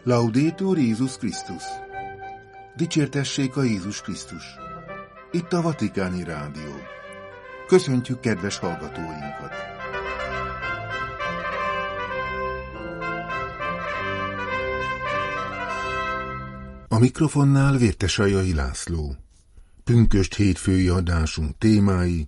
Laudetur Jézus Krisztus! Dicsértessék a Jézus Krisztus! Itt a Vatikáni Rádió. Köszöntjük kedves hallgatóinkat! A mikrofonnál Vértesajai László. Pünkösd hétfői adásunk témái: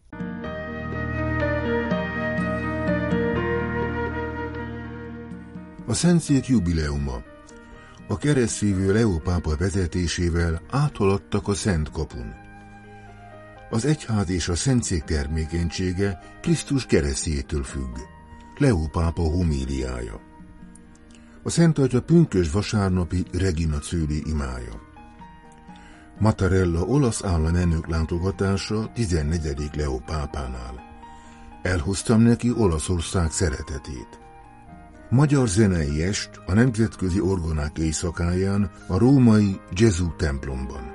a Szentszék jubileuma. A keresztvívő Leó pápa vezetésével áthaladtak a Szent Kapun. Az egyház és a Szentszék termékenysége Krisztus keresztjétől függ. Leó pápa homíliája. A Szent Atya pünkösd vasárnapi Regina Coeli imája. Mattarella olasz államelnök látogatása 14. Leó pápánál. Elhoztam neki Olaszország szeretetét. Magyar zenei est a Nemzetközi Orgonák éjszakáján a római Gesù templomban.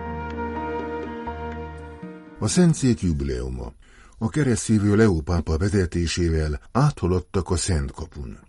A Szentszék jubileuma. A keresztvívő Leó pápa vezetésével áthaladtak a Szent Kapun.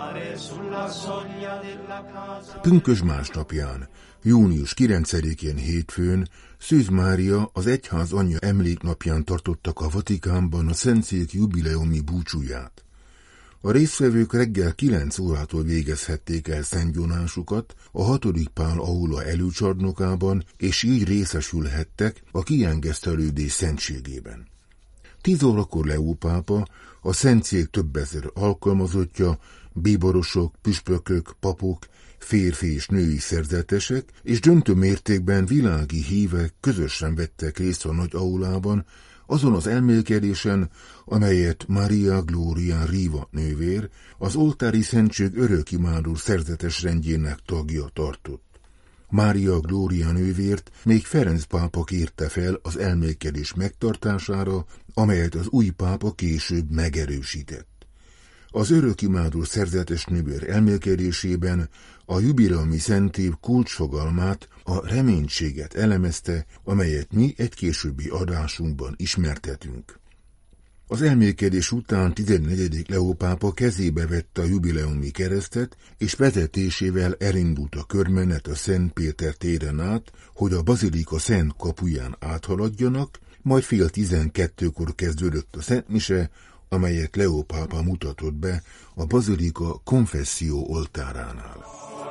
Pünkösd másnapján, június 9-én hétfőn Szűz Mária, az egyház anyja emléknapján tartottak a Vatikánban a Szentszék jubileumi búcsúját. A résztvevők reggel 9 órától végezhették el szentgyonásukat a 6. Pál aula előcsarnokában, és így részesülhettek a kiengesztelődés szentségében. 10 órakor Leó pápa, a Szentszék több ezer alkalmazottja, bíborosok, püspökök, papok, férfi és női szerzetesek és döntő mértékben világi hívek közösen vettek részt a nagy aulában, azon az elmélkedésen, amelyet Maria Gloria Riva nővér, az oltári szentség örökimádó szerzetes rendjének tagja tartott. Maria Gloria nővért még Ferenc pápa kérte fel az elmélkedés megtartására, amelyet az új pápa később megerősített. Az örökimádó szerzetes nővér elmélkedésében a jubileumi szentév kulcsfogalmát, a reménységet elemezte, amelyet mi egy későbbi adásunkban ismertetünk. Az elmélkedés után 14. Leó pápa kezébe vette a jubileumi keresztet, és vezetésével elindult a körmenet a Szent Péter téren át, hogy a bazilika Szent Kapuján áthaladjanak, majd 11:30-kor kezdődött a szentmise, amelyet Leó pápa mutatott be a bazilika konfesszió oltáránál.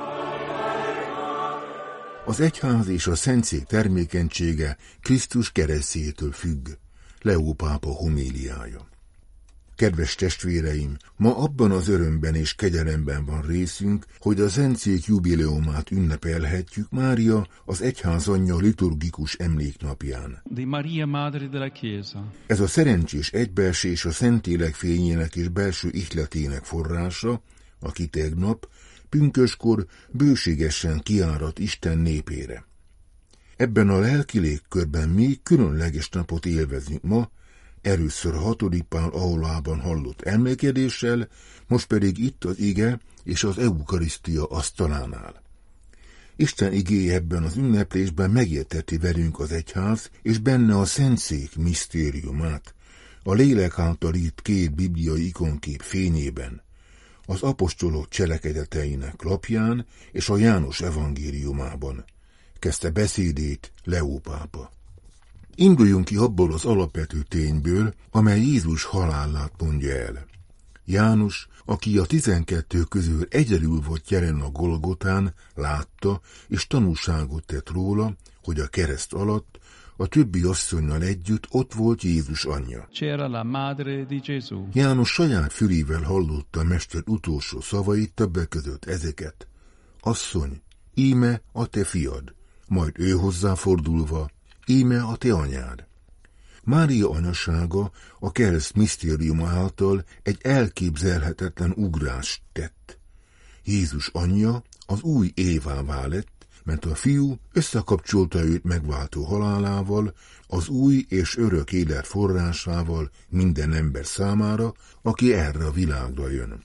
Az egyház és a Szentszék termékenysége Krisztus keresztjétől függ. Leó pápa homíliája. Kedves testvéreim, ma abban az örömben és kegyelemben van részünk, hogy a Szentszék jubileumát ünnepelhetjük Mária, az egyház anyja liturgikus emléknapján. Di Maria Madre della Chiesa. Ez a szerencsés egybeesés a Szentlélek fényének és belső ihletének forrása, aki tegnap, pünköskor bőségesen kiárat Isten népére. Ebben a lelki légkörben mi különleges napot élvezünk ma, először a 6. Pál aulában hallott emlékedéssel, most pedig itt az ige és az eukarisztia asztalánál. Isten igéje ebben az ünneplésben megérteti velünk az egyház és benne a Szentszék misztériumát, a lélek által írt 2 bibliai ikonkép fényében, az apostolok cselekedeteinek lapján és a János evangéliumában, kezdte beszédét Leó pápa. Induljunk ki abból az alapvető tényből, amely Jézus halálát mondja el. János, aki a 12 közül egyedül volt jelen a Golgotán, látta és tanúságot tett róla, hogy a kereszt alatt a többi asszonnyal együtt ott volt Jézus anyja. C'era la madre di Gesù. János saját fülével hallotta a mester utolsó szavait, többek között ezeket: Asszony, íme a te fiad, majd ő hozzáfordulva: íme a te anyád. Mária anyasága a kereszt misztériuma által egy elképzelhetetlen ugrást tett. Jézus anyja az új Évává lett, mert a fiú összekapcsolta őt megváltó halálával, az új és örök élet forrásával minden ember számára, aki erre a világra jön.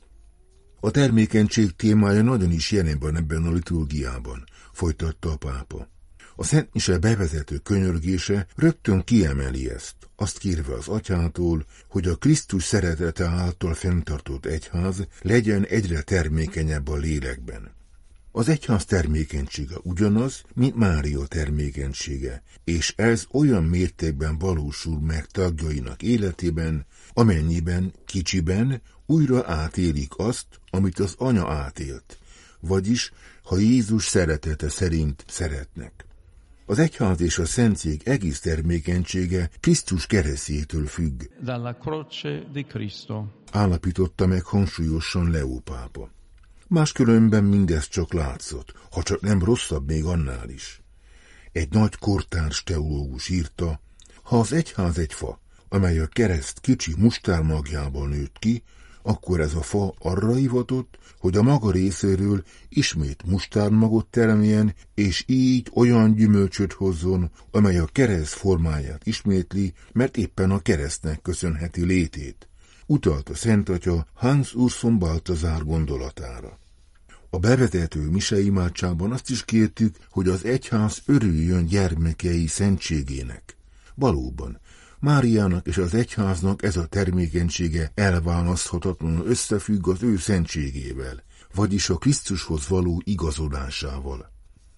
A termékenység témája nagyon is jelen van ebben a liturgiában, folytatta a pápa. A szentmise bevezető könyörgése rögtön kiemeli ezt, azt kérve az atyától, hogy a Krisztus szeretete által fenntartott egyház legyen egyre termékenyebb a lélekben. Az egyház termékenysége ugyanaz, mint Mária termékenysége, és ez olyan mértékben valósul meg tagjainak életében, amennyiben kicsiben újra átélik azt, amit az anya átélt, vagyis ha Jézus szeretete szerint szeretnek. Az egyház és a szentszék egész termékenysége Krisztus keresztjétől függ, Dalla croce di Cristo. Állapította meg hangsúlyosan Leó pápa. Máskülönben mindez csak látszott, ha csak nem rosszabb még annál is. Egy nagy kortárs teológus írta, ha az egyház egy fa, amely a kereszt kicsi mustármagjából nőtt ki, akkor ez a fa arra hivatott, hogy a maga részéről ismét mustármagot termeljen, és így olyan gyümölcsöt hozzon, amely a kereszt formáját ismétli, mert éppen a keresztnek köszönheti létét. Utalt a Szent Atya Hans Urs Balthasar gondolatára. A bevezető miseimádságban azt is kértük, hogy az egyház örüljön gyermekei szentségének. Valóban, Máriának és az egyháznak ez a termékenysége elválaszthatatlanul összefügg az ő szentségével, vagyis a Krisztushoz való igazodásával.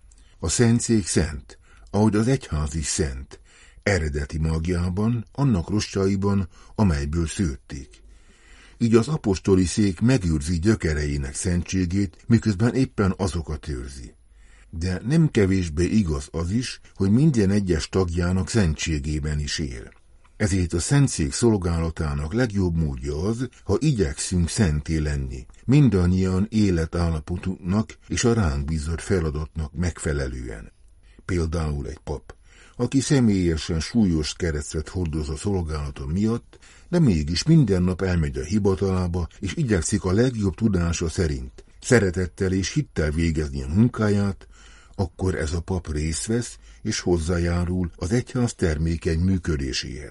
A szentszék szent, ahogy az egyház is szent, eredeti magjában, annak rostjaiban, amelyből szőtték. Így az apostoli szék megőrzi gyökereinek szentségét, miközben éppen azokat őrzi. De nem kevésbé igaz az is, hogy minden egyes tagjának szentségében is él. Ezért a szentszék szolgálatának legjobb módja az, ha igyekszünk szenté lenni, mindannyian életállapotunknak és a ránk bízott feladatnak megfelelően. Például egy pap, aki személyesen súlyos keresztet hordoz a szolgálata miatt, de mégis minden nap elmegy a hivatalába, és igyekszik a legjobb tudása szerint, szeretettel és hittel végezni a munkáját, akkor ez a pap részt vesz, és hozzájárul az egyház termékeny működéséhez.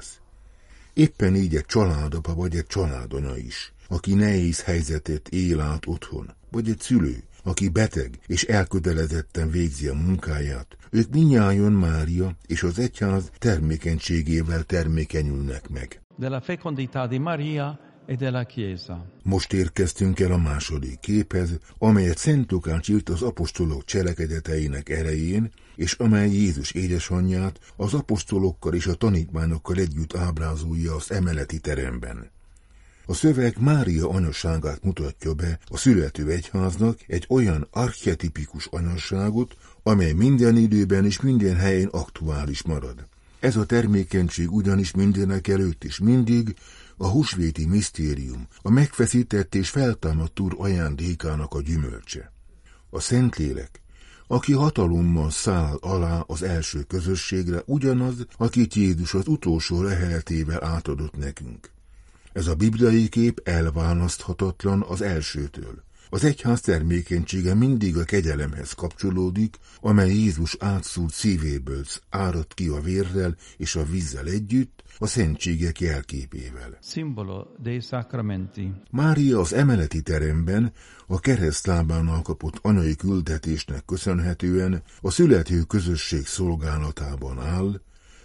Éppen így egy családapa vagy egy családanya is, aki nehéz helyzetet él át otthon, vagy egy szülő, aki beteg és elkötelezetten végzi a munkáját, ők mindnyájan Mária és az egyház termékenységével termékenyülnek meg. Della fecondità di Maria e della Chiesa. Most érkeztünk el a második képhez, amelyet Szent Lukács írt az apostolok cselekedeteinek erején, és amely Jézus édesanyját az apostolokkal és a tanítványokkal együtt ábrázolja az emeleti teremben. A szöveg Mária anyaságát mutatja be a születő egyháznak, egy olyan archetipikus anyasságot, amely minden időben és minden helyen aktuális marad. Ez a termékenység ugyanis mindenek előtt is mindig a húsvéti misztérium, a megfeszített és feltámadt Úr ajándékának a gyümölcse. A Szentlélek, aki hatalommal száll alá az első közösségre, ugyanaz, akit Jézus az utolsó leheletével átadott nekünk. Ez a bibliai kép elválaszthatatlan az elsőtől. Az egyház termékenysége mindig a kegyelemhez kapcsolódik, amely Jézus átszúrt szívéből árad ki a vérrel és a vízzel együtt, a szentségek jelképével. Simbolo dei sacramenti. Mária az emeleti teremben a keresztlábánál kapott anyai küldetésnek köszönhetően a születő közösség szolgálatában áll.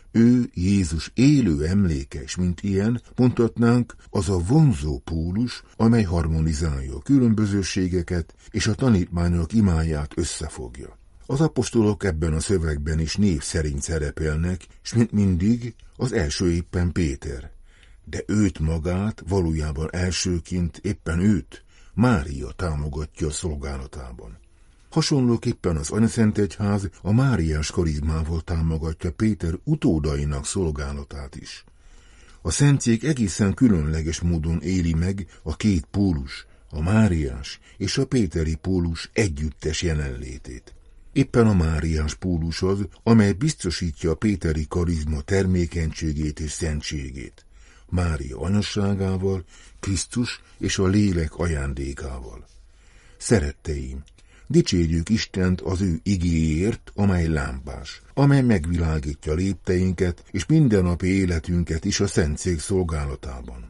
Ő Jézus élő emléke, és mint ilyen, mondhatnánk, az a vonzó pólus, amely harmonizálja a különbözőségeket, és a tanítványok imáját összefogja. Az apostolok ebben a szövegben is név szerint szerepelnek, és mint mindig, az első éppen Péter. De őt magát, valójában elsőként éppen őt, Mária támogatja a szolgálatában. Hasonlóképpen az Anyaszentegyház a máriás karizmával támogatja Péter utódainak szolgálatát is. A szentszék egészen különleges módon éli meg a két pólus, a máriás és a péteri pólus együttes jelenlétét. Éppen a máriás pólus az, amely biztosítja a péteri karizma termékenységét és szentségét. Mária anyasságával, Krisztus és a lélek ajándékával. Szeretteim, dicsérjük Istent az ő igéért, amely lámpás, amely megvilágítja lépteinket és mindennapi életünket is a szentszék szolgálatában.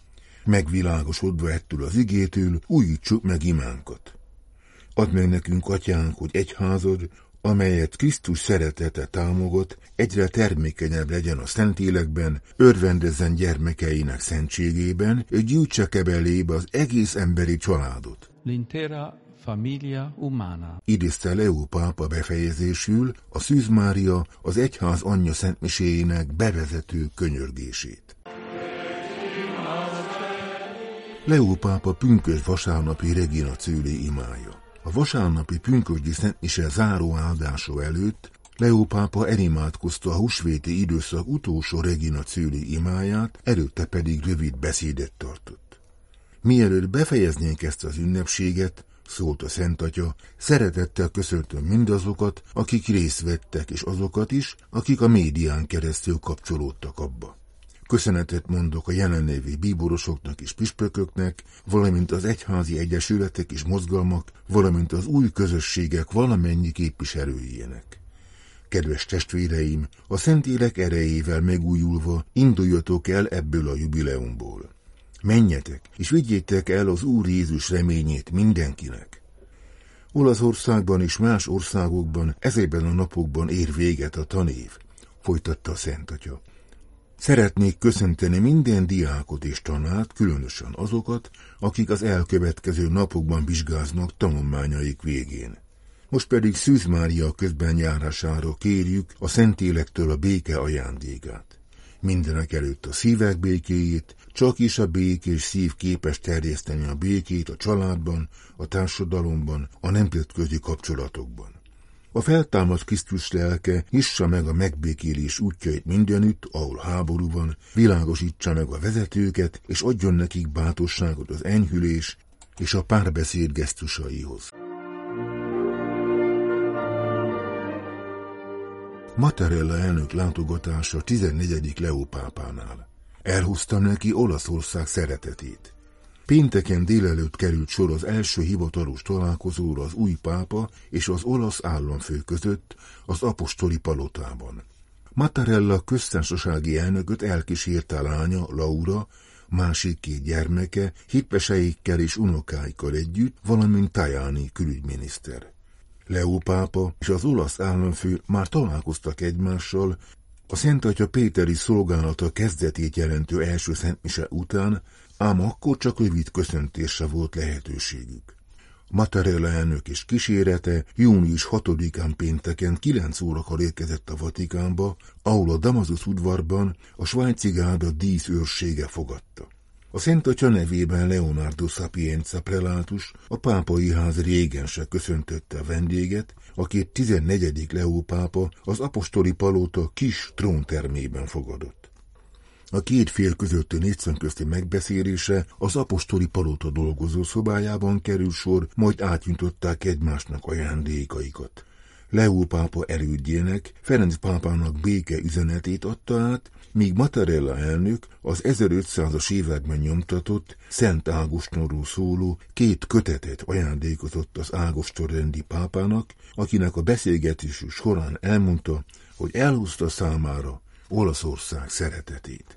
Megvilágosodva ettől az igétől újítsuk meg imánkat. Add meg nekünk, Atyánk, hogy egyházad, amelyet Krisztus szeretete támogat, egyre termékenyebb legyen a Szentlélekben, örvendezzen gyermekeinek szentségében, és gyűjtse kebelébe az egész emberi családot. L'intera famiglia umana. Idézte Leó pápa befejezésül a Szűz Mária az egyház anyja szentmiséjének bevezető könyörgését. Leó pápa pünkösd vasárnapi Regina Coeli imája. A vasárnapi pünkösdi szentmise záró áldása előtt Leó pápa elimádkozta a húsvéti időszak utolsó Regina Coeli imáját, előtte pedig rövid beszédet tartott. Mielőtt befejeznénk ezt az ünnepséget, szólt a Szent Atya, szeretettel köszöntöm mindazokat, akik részt vettek, és azokat is, akik a médián keresztül kapcsolódtak abba. Köszönetet mondok a jelenlévő bíborosoknak és püspököknek, valamint az egyházi egyesületek és mozgalmak, valamint az új közösségek valamennyi képviselőjének. Kedves testvéreim, a Szentlélek erejével megújulva induljatok el ebből a jubileumból. Menjetek, és vigyétek el az Úr Jézus reményét mindenkinek. Olaszországban és más országokban ezekben a napokban ér véget a tanév, folytatta a Szent Atya. Szeretnék köszönteni minden diákot és tanárt, különösen azokat, akik az elkövetkező napokban vizsgáznak tanulmányaik végén. Most pedig Szűz Mária közbenjárására kérjük a Szentlélektől a béke ajándékát. Mindenek előtt a szívek békéjét, csak is a békés szív képes terjeszteni a békét a családban, a társadalomban, a nemzetközi kapcsolatokban. A feltámadt Krisztus lelke nyissa meg a megbékélés útjait mindenütt, ahol háború van, világosítsa meg a vezetőket, és adjon nekik bátorságot az enyhülés és a párbeszéd gesztusaihoz. Mattarella elnök látogatása 14. Leó pápánál. Elhoztam neki Olaszország szeretetét. Pénteken délelőtt került sor az első hivatalos találkozóra az új pápa és az olasz államfő között az apostoli palotában. Mattarella köztársasági elnököt elkísérte lánya, Laura, másik 2 gyermeke, hitveseikkel és unokáikkal együtt, valamint Tajani külügyminiszter. Leó pápa és az olasz államfő már találkoztak egymással, a Szent Atya péteri szolgálata kezdetét jelentő első szentmise után, ám akkor csak rövid köszöntésre volt lehetőségük. Mattarella elnök és kísérete június 6-án pénteken 9 órakor érkezett a Vatikánba, ahol a Damasus udvarban a svájci gárda díszőrsége fogadta. A Szent Atya nevében Leonardo Sapienza prelátus, a pápai ház régense köszöntötte a vendéget, akit 14. Leó pápa az apostoli palota kis tróntermében fogadott. A 2 fél közötti négyszemközti megbeszélése az apostoli palota dolgozó szobájában kerül sor, majd átnyújtották egymásnak ajándékaikat. Leó pápa elődjének, Ferenc pápának béke üzenetét adta át, míg Mattarella elnök az 1500-as években nyomtatott, Szent Ágostonról szóló 2 kötetet ajándékozott az Ágoston-rendi pápának, akinek a beszélgetésük során elmondta, hogy elhozta számára Olaszország szeretetét.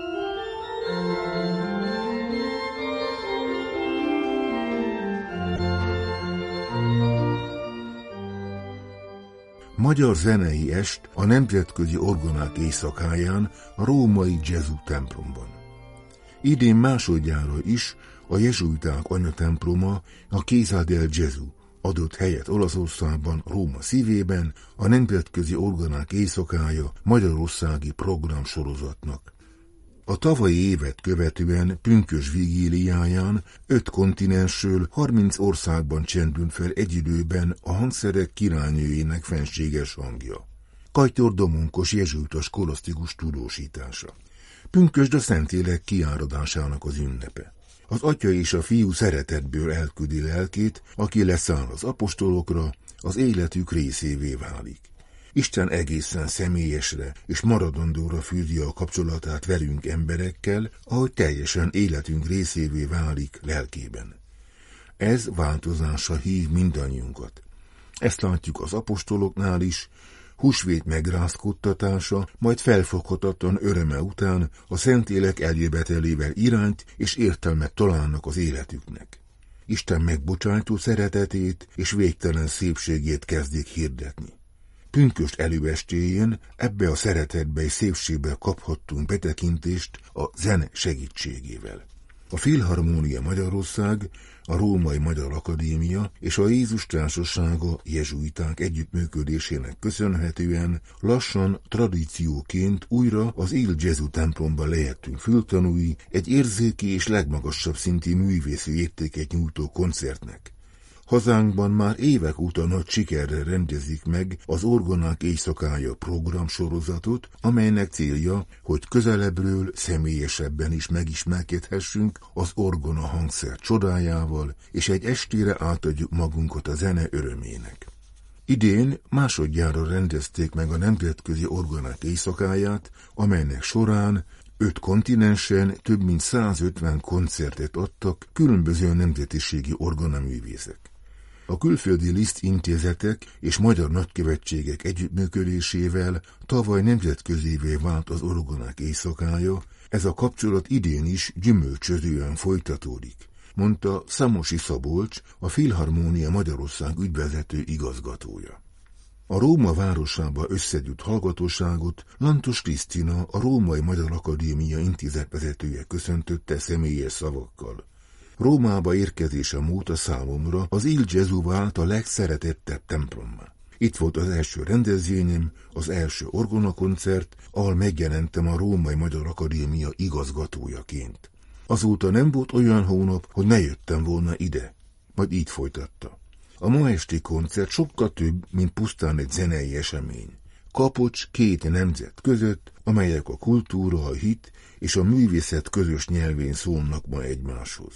Magyar zenei est a Nemzetközi Orgonák éjszakáján a római Gesù templomban. Idén másodjára is a jezsuiták anyatemploma, a Chiesa del Gesù adott helyet Olaszországban, Róma szívében a Nemzetközi Orgonák éjszakája magyarországi programsorozatnak. A tavalyi évet követően pünkösd vigíliáján 5 kontinensről 30 országban csendült fel egy időben a hangszerek királynőjének fenséges hangja. Kajtor Domonkos jezsuitas kolasztikus tudósítása. Pünkösd a Szentlélek kiáradásának az ünnepe. Az Atya és a Fiú szeretetből elküldi lelkét, aki leszáll az apostolokra, az életük részévé válik. Isten egészen személyesre és maradandóra fűzi a kapcsolatát velünk emberekkel, ahogy teljesen életünk részévé válik lelkében. Ez változásra hív mindannyiunkat. Ezt látjuk az apostoloknál is, húsvét megrázkodtatása, majd felfoghatatlan öröme után a Szentlélek eljövetelével irányt és értelmet találnak az életüknek. Isten megbocsájtó szeretetét és végtelen szépségét kezdik hirdetni. Pünkösd előestéjén ebbe a szeretetbe és szépségbe kaphattunk betekintést a zene segítségével. A Filharmónia Magyarország, a Római Magyar Akadémia és a Jézus Társasága jezsuiták együttműködésének köszönhetően lassan tradícióként újra az Il Gesù templomba lehettünk fültanúi egy érzéki és legmagasabb szintű művészi értéket nyújtó koncertnek. Hazánkban már évek óta nagy sikerrel rendezik meg az Orgonák éjszakája programsorozatot, amelynek célja, hogy közelebbről, személyesebben is megismerkedhessünk az orgona hangszer csodájával, és egy estére átadjuk magunkat a zene örömének. Idén másodjára rendezték meg a Nemzetközi Orgonák éjszakáját, amelynek során 5 kontinensen több mint 150 koncertet adtak különböző nemzetiségi orgonaművészek. A külföldi Liszt intézetek és magyar nagykövetségek együttműködésével tavaly nemzetközévé vált az orgonák éjszakája, ez a kapcsolat idén is gyümölcsözően folytatódik, mondta Szamosi Szabolcs, a Filharmónia Magyarország ügyvezető igazgatója. A Róma városába összegyűjt hallgatóságot Lantos Krisztina, a Római Magyar Akadémia intézetvezetője köszöntötte személyes szavakkal. Rómába érkezésem óta számomra az Il Gesù vált a legszeretettebb templommá. Itt volt az első rendezvényem, az első orgonakoncert, ahol megjelentem a Római Magyar Akadémia igazgatójaként. Azóta nem volt olyan hónap, hogy ne jöttem volna ide. Majd így folytatta. A ma esti koncert sokkal több, mint pusztán egy zenei esemény. Kapocs 2 nemzet között, amelyek a kultúra, a hit és a művészet közös nyelvén szólnak ma egymáshoz.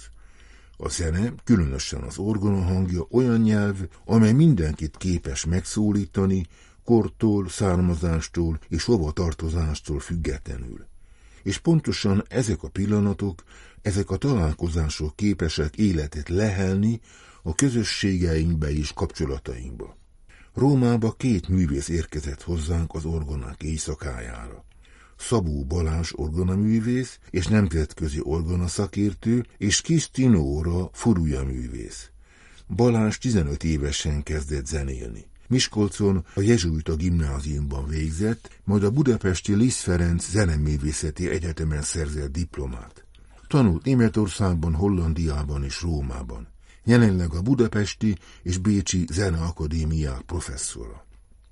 A zene, különösen az orgona hangja olyan nyelv, amely mindenkit képes megszólítani, kortól, származástól és hovatartozástól függetlenül. És pontosan ezek a pillanatok, ezek a találkozások képesek életet lehelni a közösségeinkbe és kapcsolatainkba. Rómába 2 művész érkezett hozzánk az orgonák éjszakájára. Szabó Balázs orgonaművész és nemzetközi orgonaszakértő, és Krisztina Nóra Furuja művész. Balázs 15 évesen kezdett zenélni. Miskolcon a jezsuita gimnáziumban végzett, majd a budapesti Liszt Ferenc zeneművészeti egyetemen szerzett diplomát. Tanult Németországban, Hollandiában és Rómában. Jelenleg a budapesti és bécsi zeneakadémiák professzora.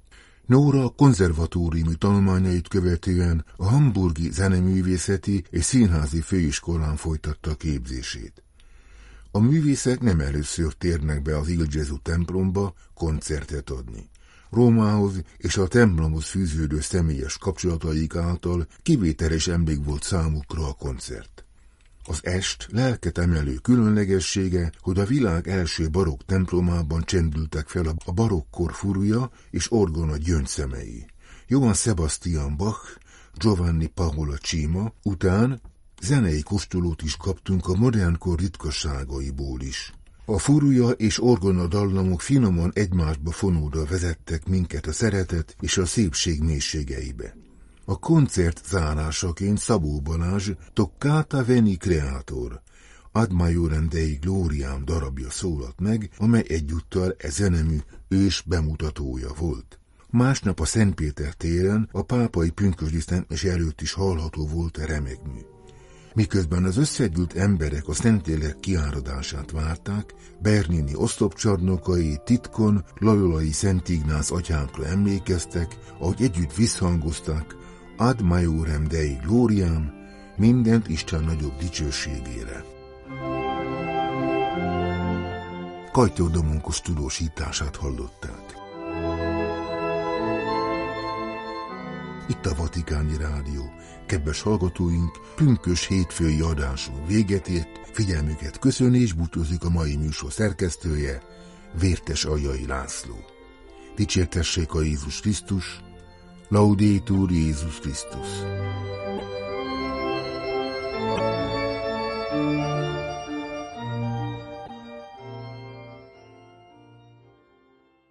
Nóra konzervatóriumi tanulmányait követően a hamburgi zeneművészeti és színházi főiskolán folytatta képzését. A művészek nem először térnek be az Il Gesù templomba koncertet adni. Rómához és a templomhoz fűződő személyes kapcsolataik által kivételes emlék volt számukra a koncert. Az est lelket emelő különlegessége, hogy a világ első barokk templomában csendültek fel a barokkor Furuja és orgona gyöngyszemei. Johann Sebastian Bach, Giovanni Paolo Cima után zenei kóstolót is kaptunk a modernkor ritkaságaiból is. A Furuja és orgona dallamok finoman egymásba fonódva vezettek minket a szeretet és a szépség mélységeibe. A koncert zárásaként Szabó Balázs Toccata Veni Creator, Ad Maiorem Dei Gloriam darabja szólalt meg, amely egyúttal e zenemű ős bemutatója volt. Másnap a Szentpéter téren a pápai pünkösdi szentmise előtt is hallható volt a remegmű. Miközben az összegyűlt emberek a Szentlélek kiáradását várták, Bernini oszlopcsarnokai titkon Loyolai Szent Ignác atyánkra emlékeztek, ahogy együtt visszhangozták Ad Maiorem Dei Gloriam, mindent Isten nagyobb dicsőségére. Kajtór Domonkos tudósítását hallották. Itt a Vatikáni Rádió. Kedves hallgatóink, pünkös hétfői adásunk véget ért, figyelmüket köszöni és búcsúzik a mai műsor szerkesztője, Vértes Aljai László. Dicsértessék a Jézus Krisztus, Laudetur Jézus Krisztus.